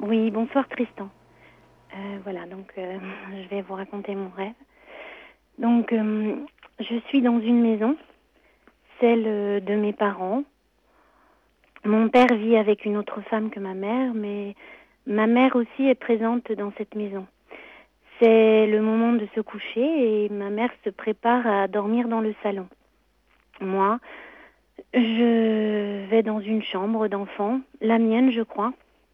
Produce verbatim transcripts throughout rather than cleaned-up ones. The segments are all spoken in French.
Oui, bonsoir Tristan. Euh, voilà, donc euh, je vais vous raconter mon rêve. Donc, euh, je suis dans une maison, celle euh, de mes parents. Mon père vit avec une autre femme que ma mère, mais ma mère aussi est présente dans cette maison. C'est le moment de se coucher et ma mère se prépare à dormir dans le salon. Moi, je vais dans une chambre d'enfant, la mienne je crois,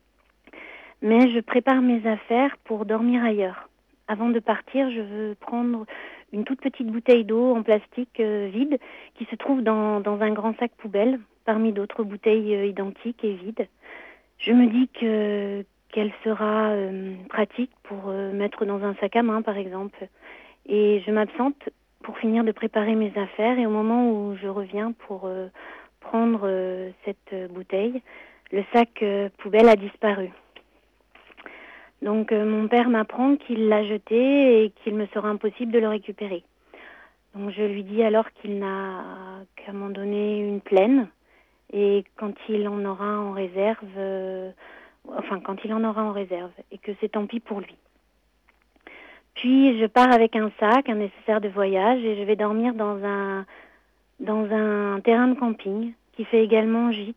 mais je prépare mes affaires pour dormir ailleurs. Avant de partir, je veux prendre une toute petite bouteille d'eau en plastique euh, vide qui se trouve dans, dans un grand sac poubelle, parmi d'autres bouteilles euh, identiques et vides. Je me dis que qu'elle sera euh, pratique pour euh, mettre dans un sac à main, par exemple. Et je m'absente pour finir de préparer mes affaires. Et au moment où je reviens pour euh, prendre euh, cette euh, bouteille, le sac euh, poubelle a disparu. Donc euh, mon père m'apprend qu'il l'a jeté et qu'il me sera impossible de le récupérer. Donc je lui dis alors qu'il n'a qu'à m'en donner une pleine et quand il en aura en réserve, euh, enfin quand il en aura en réserve et que c'est tant pis pour lui. Puis je pars avec un sac, un nécessaire de voyage et je vais dormir dans un dans un terrain de camping qui fait également gîte,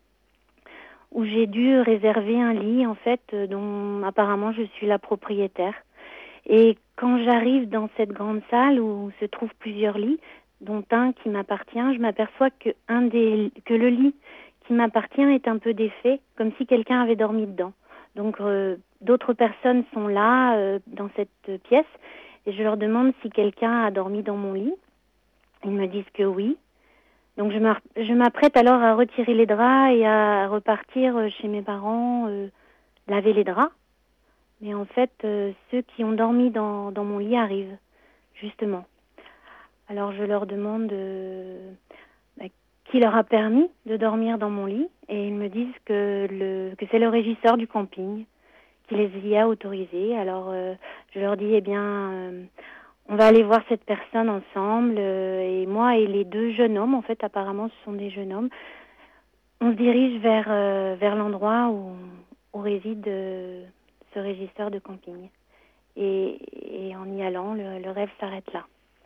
où j'ai dû réserver un lit, en fait, dont apparemment je suis la propriétaire. Et quand j'arrive dans cette grande salle où se trouvent plusieurs lits, dont un qui m'appartient, je m'aperçois que, un des, que le lit qui m'appartient est un peu défait, comme si quelqu'un avait dormi dedans. Donc euh, d'autres personnes sont là, euh, dans cette pièce, et je leur demande si quelqu'un a dormi dans mon lit. Ils me disent que oui. Donc je, je m'apprête alors à retirer les draps et à repartir chez mes parents, euh, laver les draps. Mais en fait, euh, ceux qui ont dormi dans, dans mon lit arrivent, justement. Alors je leur demande euh, bah, qui leur a permis de dormir dans mon lit. Et ils me disent que, le, que c'est le régisseur du camping qui les y a autorisés. Alors euh, je leur dis, eh bien... Euh, on va aller voir cette personne ensemble euh, et moi et les deux jeunes hommes, en fait apparemment ce sont des jeunes hommes, on se dirige vers, euh, vers l'endroit où, où réside euh, ce régisseur de camping. Et, et en y allant, le, le rêve s'arrête là.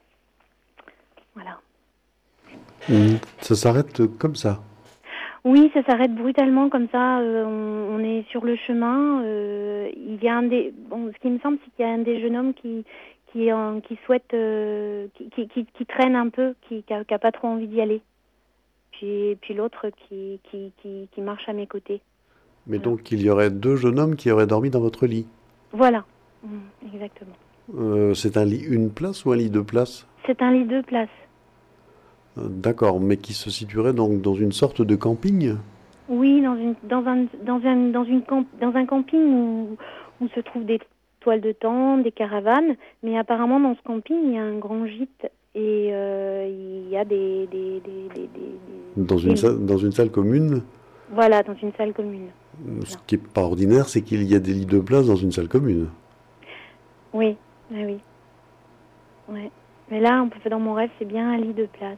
Voilà. Mmh. Ça s'arrête comme ça. Oui, ça s'arrête brutalement comme ça. Euh, on, on est sur le chemin. Euh, il y a un des, bon, ce qui me semble, c'est qu'il y a un des jeunes hommes qui qui, en, qui souhaite, euh, qui, qui, qui, qui traîne un peu, qui qui a, qui a pas trop envie d'y aller. Puis puis l'autre qui, qui qui qui marche à mes côtés. Mais Voilà. donc il y aurait deux jeunes hommes qui auraient dormi dans votre lit. Voilà. Mmh, exactement. Euh, c'est un lit une place ou un lit deux places? C'est un lit deux places. Euh, D'accord, mais qui se situerait donc dans une sorte de camping? Oui, dans une dans un dans un dans une camp, dans un camping où où se trouvent des toiles de tente, des caravanes, mais apparemment dans ce camping il y a un grand gîte et euh, il y a des des des des, Dans des, une des lits. salle, dans une salle commune? Voilà, dans une salle commune. Ce Voilà. qui n'est pas ordinaire, c'est qu'il y a des lits de place dans une salle commune. Oui, ah oui, ouais. Mais là, on peut dans mon rêve, c'est bien un lit de place.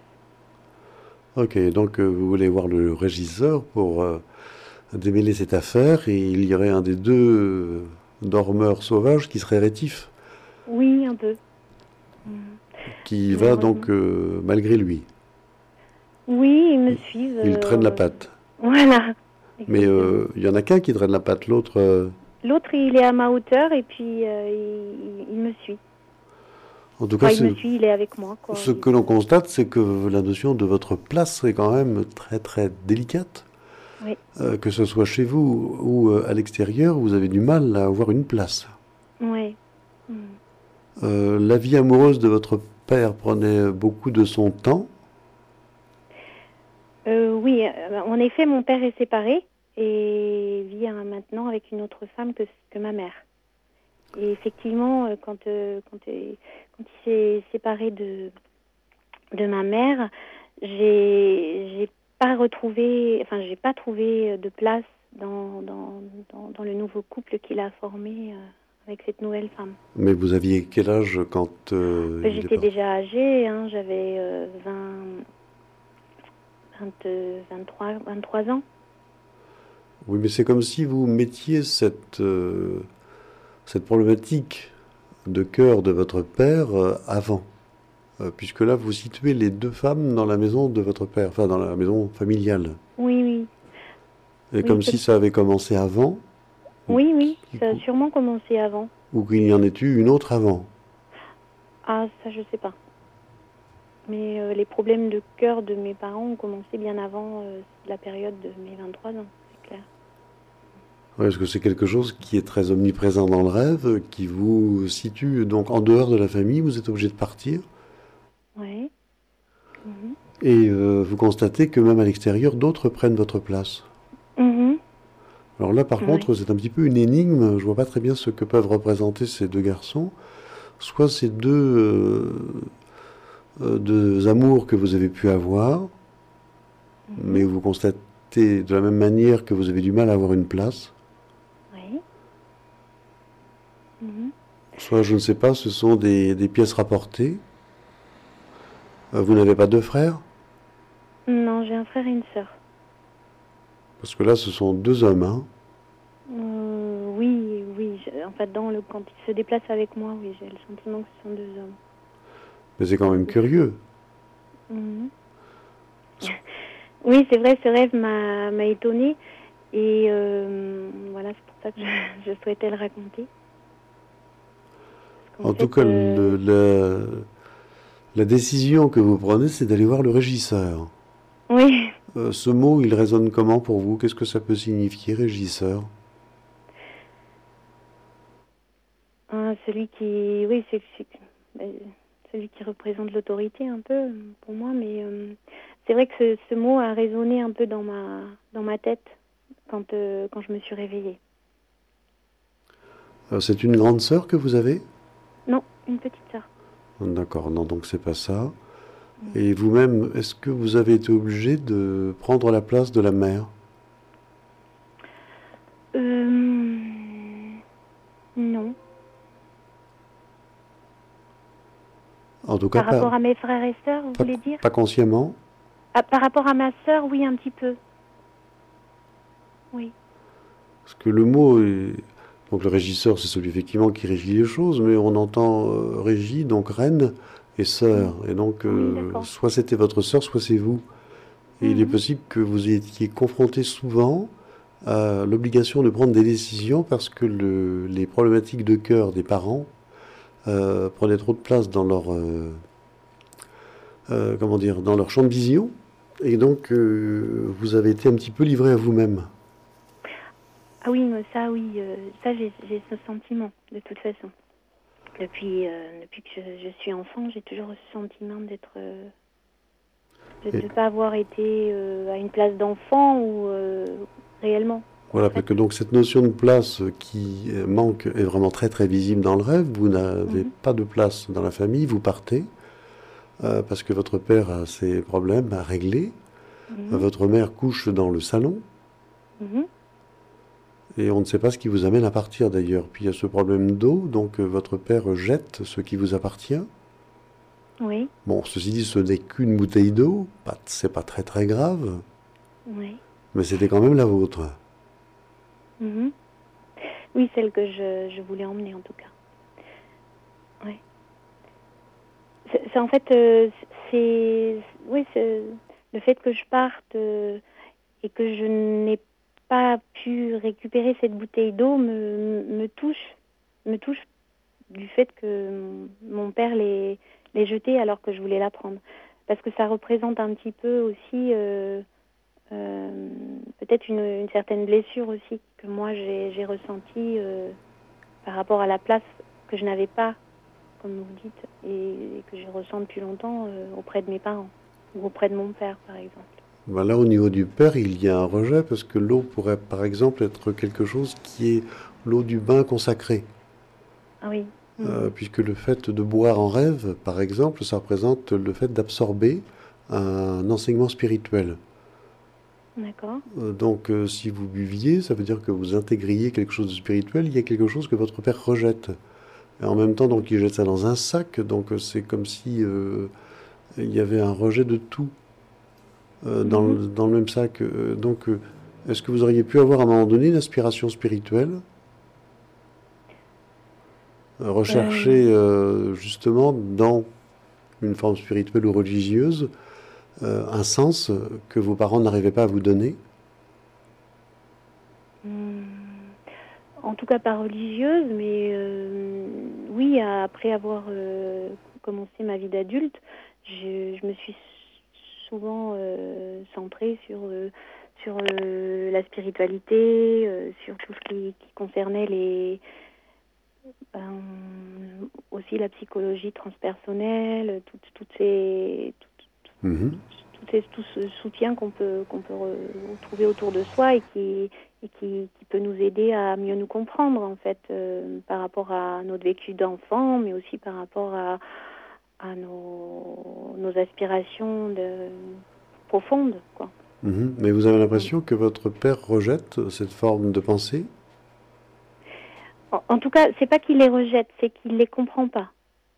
Ok, donc euh, vous voulez voir le régisseur pour euh, démêler cette affaire et il y aurait un des deux euh, dormeurs sauvages qui serait rétif, Oui, un peu. Mhm. qui va Malheureusement. donc euh, malgré lui. Oui, ils me suivent. Il traîne la euh, patte. Voilà, Mais exactement. euh, il y en a qu'un qui traîne la patte, l'autre... euh, L'autre, il est à ma hauteur et puis euh, il, il- il me suit. En tout cas, Enfin, il me c'est- suit, il est avec moi, quoi. ce Il- que l'on constate, c'est que la notion de votre place est quand même très très délicate. Oui, Euh, que ce soit chez vous ou euh, à l'extérieur, vous avez du mal à avoir une place. oui. Mm. Euh, la vie amoureuse de votre père prenait beaucoup de son temps. Euh, oui, euh, en effet, mon père est séparé et vit hein, maintenant avec une autre femme que, que ma mère. Et effectivement, euh, quand, euh, quand, euh, quand il s'est séparé de, de ma mère, j'ai, j'ai pas retrouvé, enfin, j'ai pas trouvé de place dans, dans, dans, dans le nouveau couple qu'il a formé euh, avec cette nouvelle femme. Mais vous aviez quel âge quand euh, Ben, il est j'étais parti? déjà âgée, hein, j'avais euh, vingt, vingt, vingt-trois, vingt-trois ans. Oui, mais c'est comme si vous mettiez cette, euh, cette problématique de cœur de votre père euh, avant. Euh, puisque là, vous situez les deux femmes dans la maison de votre père, enfin dans la maison familiale. Oui, oui, Et oui, comme peut- si ça avait commencé avant, ou oui, oui, qui- ça a sûrement commencé avant. ou qu'il y en ait eu une autre avant. Ah, ça, je sais pas. Mais euh, les problèmes de cœur de mes parents ont commencé bien avant euh, la période de mes vingt-trois ans, c'est clair. Ouais, est-ce que c'est quelque chose qui est très omniprésent dans le rêve, qui vous situe donc en dehors de la famille, vous êtes obligé de partir, Oui. Mhm. et euh, vous constatez que même à l'extérieur, d'autres prennent votre place. Mhm. Alors là, par Oui. contre, c'est un petit peu une énigme, je vois pas très bien ce que peuvent représenter ces deux garçons. Soit ces deux, euh, euh, deux amours que vous avez pu avoir, mais Mhm. vous constatez de la même manière que vous avez du mal à avoir une place. Oui. Mhm. Soit, je ne sais pas, ce sont des, des pièces rapportées. Euh, vous n'avez pas deux frères? Non, j'ai un frère et une sœur. Parce que là, ce sont deux hommes, hein. Euh, oui, oui. je- en fait, dans le, quand ils se déplacent avec moi, oui, j'ai le sentiment que ce sont deux hommes. Mais c'est quand même curieux. Mhm. Oui, c'est vrai, ce rêve m'a m'a étonnée. Et euh, voilà, c'est pour ça que je, je souhaitais le raconter. Parce En qu'en tout fait, cas, euh, le- la, la décision que vous prenez, c'est d'aller voir le régisseur. oui, Euh, ce mot, il résonne comment pour vous? Qu'est-ce que ça peut signifier, régisseur? hein, celui qui, oui, c'est c'est- ben, celui qui représente l'autorité un peu pour moi, mais euh, c'est vrai que ce, ce mot a résonné un peu dans ma dans ma tête quand euh, quand je me suis réveillée. Euh, c'est une grande sœur que vous avez? Non, une petite sœur. D'accord, non, donc c'est pas ça. Mm. Et vous-même, est-ce que vous avez été obligé de prendre la place de la mère? Euh, non. En tout cas, Par pas, rapport à mes frères et sœurs, vous pas, voulez dire? pas consciemment. Ah, par rapport à ma sœur, oui, un petit peu. Oui. Parce que le mot est... Donc le régisseur, c'est celui effectivement qui régit les choses, mais on entend euh, régie, donc reine et Mm. sœur. Et donc, Oui, euh, d'accord. soit c'était votre sœur, soit c'est vous. Et il est Mhm. possible que vous étiez confronté souvent à l'obligation de prendre des décisions parce que le- les problématiques de cœur des parents euh, prenaient trop de place dans leur, euh, euh, comment dire, dans leur champ de vision. Et donc, euh, vous avez été un petit peu livré à vous-même. Ah oui, mais ça, oui, euh, ça, j'ai j'ai ce sentiment, de toute façon. Depuis, euh, depuis que je, je suis enfant, j'ai toujours ce sentiment d'être, euh, de Et ne pas avoir été euh, à une place d'enfant ou euh, réellement, en voilà, fait. parce que donc cette notion de place qui euh, manque est vraiment très très visible dans le rêve. Vous n'avez Mhm. pas de place dans la famille, vous partez euh, parce que votre père a ses problèmes à régler. Mhm. Votre mère couche dans le salon. Mhm. Et on ne sait pas ce qui vous amène à partir d'ailleurs. Puis il y a ce problème d'eau, donc euh, votre père jette ce qui vous appartient. Oui, Bon, ceci dit, ce n'est qu'une bouteille d'eau, pas, c'est pas très très grave, oui. mais c'était quand même la vôtre. Mhm. Oui, celle que je, je voulais emmener, en tout cas. Oui. C'est c'est en fait, euh, c'est, oui, c'est le fait que je parte euh, et que je n'ai pas pu récupérer cette bouteille d'eau me, me touche, me touche du fait que mon père l'ait, l'ait jetée alors que je voulais la prendre. Parce que ça représente un petit peu aussi, euh, euh, peut-être une, une certaine blessure aussi que moi j'ai, j'ai ressentie euh, par rapport à la place que je n'avais pas, comme vous dites, et, et que je ressens depuis longtemps euh, auprès de mes parents ou auprès de mon père, par exemple. Ben là, au niveau du père, il y a un rejet parce que l'eau pourrait, par exemple, être quelque chose qui est l'eau du bain consacrée. Ah oui. Euh, Mhm. puisque le fait de boire en rêve, par exemple, ça représente le fait d'absorber un enseignement spirituel. D'accord. Euh, donc, euh, si vous buviez, ça veut dire que vous intégriez quelque chose de spirituel, il y a quelque chose que votre père rejette. Et en même temps, donc, il jette ça dans un sac, donc euh, c'est comme si euh, il y avait un rejet de tout euh, dans, Mhm. le, dans le même sac. Euh, donc, euh, Est-ce que vous auriez pu avoir à un moment donné une aspiration spirituelle? Euh, Euh, Rechercher euh, justement dans une forme spirituelle ou religieuse euh, un sens que vos parents n'arrivaient pas à vous donner? hum, En tout cas pas religieuse, mais euh, oui, après avoir euh, commencé ma vie d'adulte, je, je me suis souvent euh, centrée sur, euh, sur euh, la spiritualité, euh, sur tout ce qui, qui concernait les, ben, aussi la psychologie transpersonnelle, toutes, toutes ces, toutes, Mhm. tout, ces, tout ce soutien qu'on peut, qu'on peut retrouver autour de soi et qui, et qui, qui peut nous aider à mieux nous comprendre, en fait, euh, par rapport à notre vécu d'enfant, mais aussi par rapport à, à nos, nos aspirations de, profondes, quoi. Mhm. Mais vous avez Donc, l'impression que votre père rejette cette forme de pensée? en, en tout cas, c'est pas qu'il les rejette, c'est qu'il les comprend pas.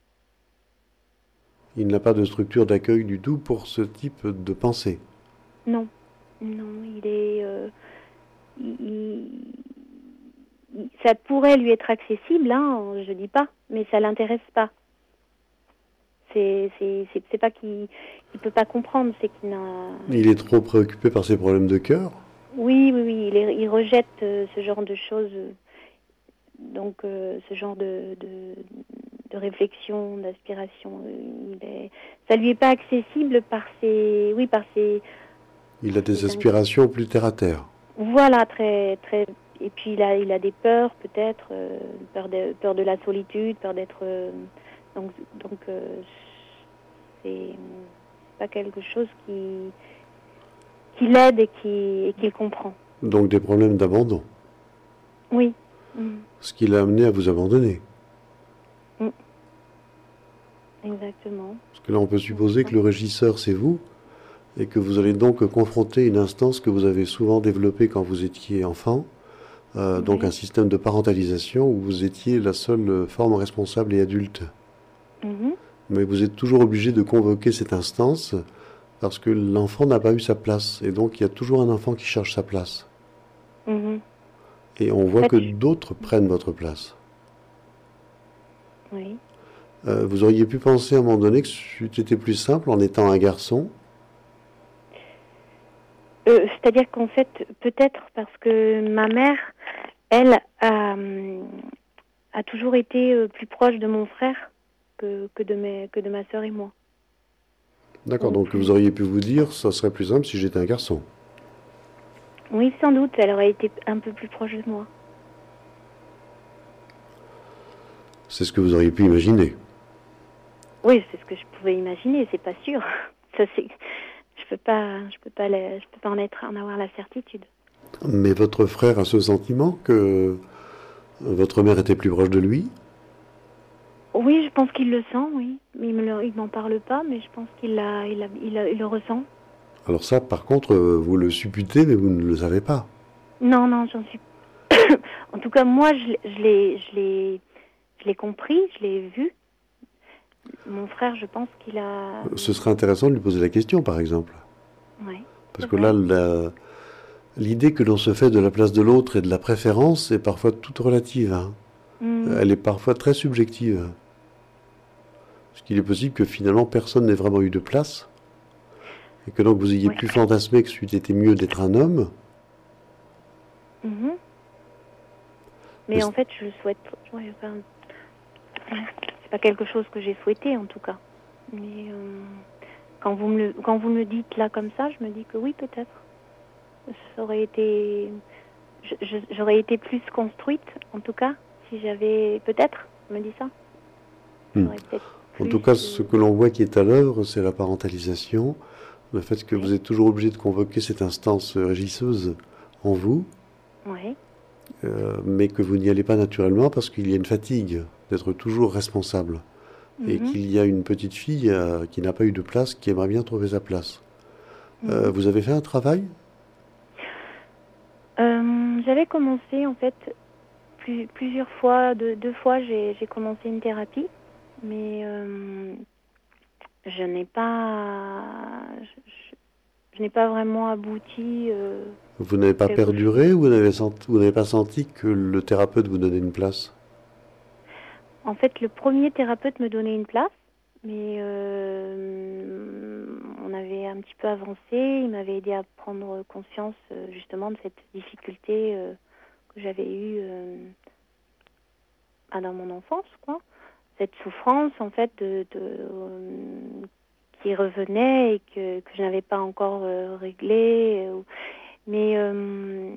Il n'a pas de structure d'accueil du tout pour ce type de pensée. Non, non, il est... Euh, il, il, ça pourrait lui être accessible, hein, je dis pas, mais ça l'intéresse pas. C'est, c'est, c'est, c'est pas qu'il il peut pas comprendre, c'est qu'il n'a. Il est trop préoccupé par ses problèmes de cœur. Oui, oui, oui, il, est, il rejette euh, ce genre de choses, euh, donc euh, ce genre de, de, de réflexion, d'aspiration. euh, Il est, ça lui est pas accessible par ses, oui, par ses, Il a des ses aspirations plus terre à terre. voilà, très, très. Et puis il a, il a des peurs peut-être, euh, peur de, peur de la solitude, peur d'être. Euh, donc, donc euh, c'est pas quelque chose qui, qui l'aide et qui, et qu'il comprend. Donc des problèmes d'abandon. Oui. Mm. Ce qui l'a amené à vous abandonner. Mm. Exactement. Parce que là, on peut supposer que le régisseur, c'est vous, et que vous allez donc confronter une instance que vous avez souvent développée quand vous étiez enfant, euh, donc un Oui. système de parentalisation où vous étiez la seule forme responsable et adulte. Mhm. Mais vous êtes toujours obligé de convoquer cette instance parce que l'enfant n'a pas eu sa place. Et donc, il y a toujours un enfant qui cherche sa place. Mhm. Et on En voit fait, que je- d'autres prennent votre place. oui. Euh, vous auriez pu penser à un moment donné que c'eût été plus simple en étant un garçon. Euh, c'est-à-dire qu'en fait, peut-être parce que ma mère, elle, a, hum, a toujours été euh, plus proche de mon frère que, que de mes, que de ma sœur et moi. D'accord, Ou donc vous plus. auriez pu vous dire, ça serait plus simple si j'étais un garçon. Oui, sans doute, elle aurait été un peu plus proche de moi. C'est ce que vous auriez pu imaginer. Oui, c'est ce que je pouvais imaginer, c'est pas sûr. Ça, c'est, je peux pas, je peux pas, le- je peux pas en être, en avoir la certitude. Mais votre frère a ce sentiment que votre mère était plus proche de lui. Oui, je pense qu'il le sent, oui. Mais il me le- il m'en parle pas, mais je pense qu'il l'a, il, a- il, a- il le ressent. Alors ça, par contre, euh, vous le supputez, mais vous ne le savez pas. Non, non, j'en suis. En tout cas, moi, je, l'ai- je l'ai, je l'ai, je l'ai compris, je l'ai vu. Mon frère, je pense qu'il a. Ce serait intéressant de lui poser la question, par exemple. Oui, Parce c'est que là, vrai. la- l'idée que l'on se fait de la place de l'autre et de la préférence est parfois toute relative, hein. Hmm, Elle est parfois très subjective. Parce qu'il est possible que finalement personne n'ait vraiment eu de place, et que donc vous ayez ouais. pu fantasmer que c'eût été mieux d'être un homme. Mhm. Mais Mais en fait, je le souhaite. Ouais, enfin, ouais. C'est pas quelque chose que j'ai souhaité, en tout cas. Mais euh, quand vous me le, quand vous me le dites là comme ça, je me dis que oui, peut-être. Ça aurait été, je- je- j'aurais été plus construite, en tout cas, si j'avais, peut-être, je me dis ça. hmm. J'aurais peut-être En tout plus. cas, ce Euh, que l'on voit qui est à l'œuvre, c'est la parentalisation, le fait que vous ouais, êtes toujours obligé de convoquer cette instance régisseuse en vous, ouais. euh, mais que vous n'y allez pas naturellement parce qu'il y a une fatigue d'être toujours responsable. Et Mhm, qu'il y a une petite fille euh, qui n'a pas eu de place, qui aimerait bien trouver sa place. Euh, mhm. vous avez fait un travail? Euh, j'avais commencé en fait plus, plusieurs fois, deux, deux fois, j'ai, j'ai commencé une thérapie, mais euh, je n'ai pas, je, je- je n'ai pas vraiment abouti. euh, Vous n'avez pas quelque chose. perduré ou vous n'avez senti- vous n'avez pas senti que le thérapeute vous donnait une place? En fait, le premier thérapeute me donnait une place, mais euh, on avait un petit peu avancé. Il m'avait aidé à prendre conscience euh, justement de cette difficulté euh, que j'avais eue euh, ah, dans mon enfance, quoi. Cette souffrance, en fait, de, de, euh, qui revenait et que, que je n'avais pas encore euh, réglée. euh, mais euh,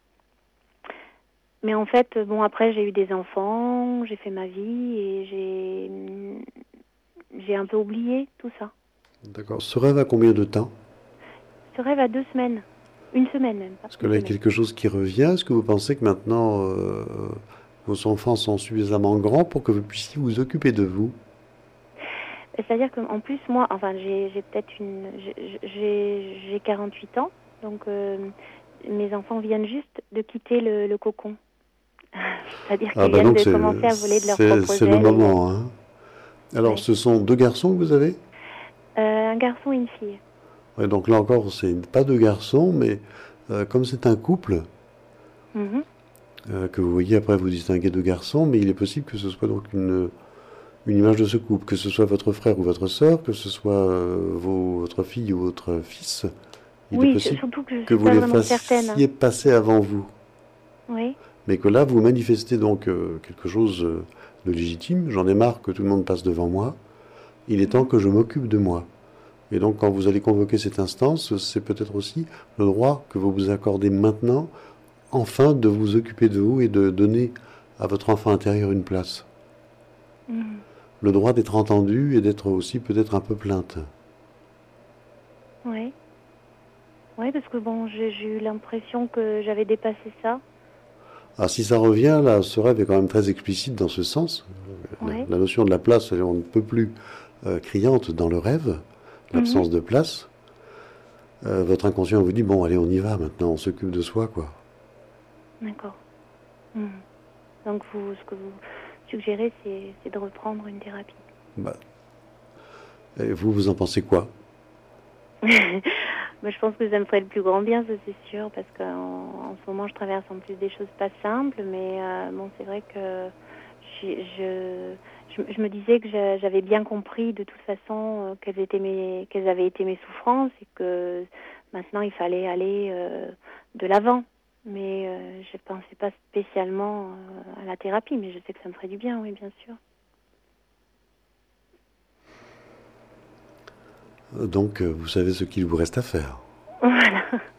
Mais en fait, bon, après, j'ai eu des enfants, j'ai fait ma vie et j'ai j'ai un peu oublié tout ça. D'accord. Ce rêve a combien de temps? Ce rêve a deux semaines. Une semaine même, pas Est-ce que une là, il y a semaine. quelque chose qui revient? Est-ce que vous pensez que maintenant, euh, vos enfants sont suffisamment grands pour que vous puissiez vous occuper de vous? C'est-à-dire qu'en plus, moi, enfin, j'ai j'ai peut-être une... j'ai j'ai j'ai quarante-huit ans, donc euh, mes enfants viennent juste de quitter le, le cocon. C'est-à-dire Ah qu'ils bah viennent donc de c'est commencer à voler de leurs c'est propres c'est le ailes et... moment, hein. Alors, Ouais. ce sont deux garçons que vous avez? Euh, un garçon et une fille. Ouais, donc là encore, c'est pas deux garçons, mais euh, comme c'est un couple, Mhm. euh, que vous voyez après vous distinguez deux garçons, mais il est possible que ce soit donc une, une image de ce couple, que ce soit votre frère ou votre sœur, que ce soit euh, vos- votre fille ou votre fils. Il est Oui, c'est- possible surtout que je ne que suis vous pas les vraiment certaine, hein. fassiez passer avant vous, Oui. mais que là, vous manifestez donc euh, quelque chose euh, de légitime. J'en ai marre que tout le monde passe devant moi. Il est temps Mhm. que je m'occupe de moi. Et donc, quand vous allez convoquer cette instance, c'est peut-être aussi le droit que vous vous accordez maintenant, enfin, de vous occuper de vous et de donner à votre enfant intérieur une place. Mhm. Le droit d'être entendu et d'être aussi peut-être un peu plainte. Oui. Oui, parce que bon, j'ai j'ai eu l'impression que j'avais dépassé ça. Alors, si ça revient, là, ce rêve est quand même très explicite dans ce sens. La, Oui. la notion de la place, elle, on ne peut plus euh, criante dans le rêve, Mhm. l'absence de place. Euh, votre inconscient vous dit, bon, allez, on y va maintenant, on s'occupe de soi, quoi. D'accord. Mhm. Donc vous, ce que vous suggérez, c'est c'est de reprendre une thérapie. Bah, et vous, vous en pensez quoi? Bah, je pense que ça me ferait le plus grand bien, ça c'est sûr, parce qu'en en ce moment je traverse en plus des choses pas simples, mais euh, bon, c'est vrai que j'ai- je, je, je me disais que j'a- j'avais bien compris de toute façon euh, quelles étaient mes, quelles avaient été mes souffrances et que maintenant il fallait aller euh, de l'avant. Mais euh, je pensais pas spécialement euh, à la thérapie, mais je sais que ça me ferait du bien, oui, bien sûr. Donc, euh, vous savez ce qu'il vous reste à faire. Voilà.